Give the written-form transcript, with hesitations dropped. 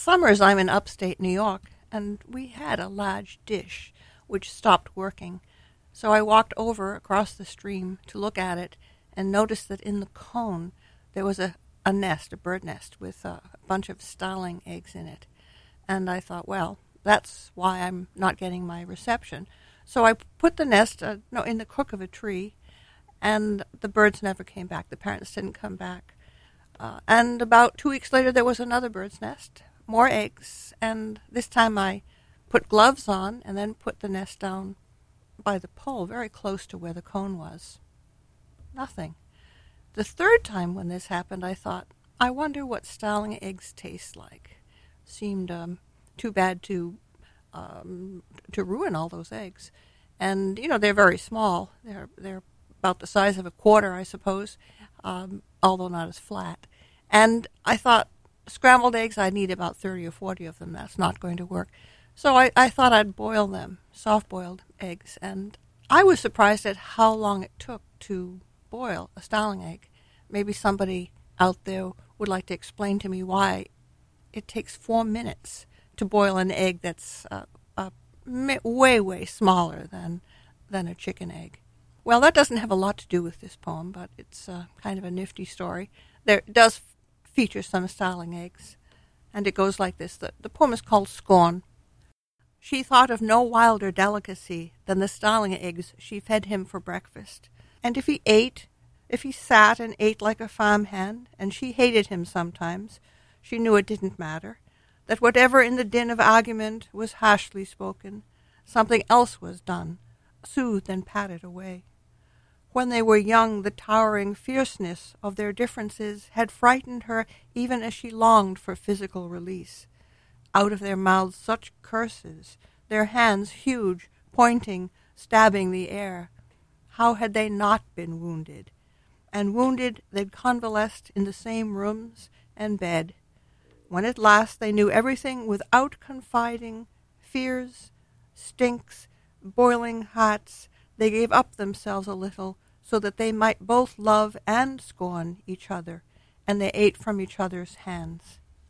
summers I'm in upstate New York, and we had a large dish which stopped working. So I walked over across the stream to look at it and noticed that in the cone there was a nest, a bird nest, with a bunch of starling eggs in it. And I thought, well, that's why I'm not getting my reception. So I put the nest in the crook of a tree, and the birds never came back. The parents didn't come back. And about 2 weeks later, there was another bird's nest, more eggs, and this time I put gloves on and then put the nest down by the pole, very close to where the cone was. Nothing. The third time when this happened, I thought, I wonder what starling eggs taste like. Seemed too bad to ruin all those eggs. And, they're very small. They're about the size of a quarter, I suppose, although not as flat. And I thought, scrambled eggs, I need about 30 or 40 of them. That's not going to work. So I thought I'd boil them, soft-boiled eggs. And I was surprised at how long it took to boil a starling egg. Maybe somebody out there would like to explain to me why it takes 4 minutes to boil an egg that's way, way smaller than a chicken egg. Well, that doesn't have a lot to do with this poem, but it's kind of a nifty story. There does feature some starling eggs, and it goes like this. The poem is called Scorn. She thought of no wilder delicacy than the starling eggs she fed him for breakfast. And if he sat and ate like a farmhand, and she hated him sometimes, she knew it didn't matter, that whatever in the din of argument was harshly spoken, something else was done, soothed and patted away. When they were young, the towering fierceness of their differences had frightened her even as she longed for physical release. Out of their mouths such curses, their hands huge, pointing, stabbing the air. How had they not been wounded? And wounded, they'd convalesced in the same rooms and bed. When at last they knew everything without confiding, fears, stinks, boiling hearts, they gave up themselves a little so that they might both love and scorn each other, and they ate from each other's hands.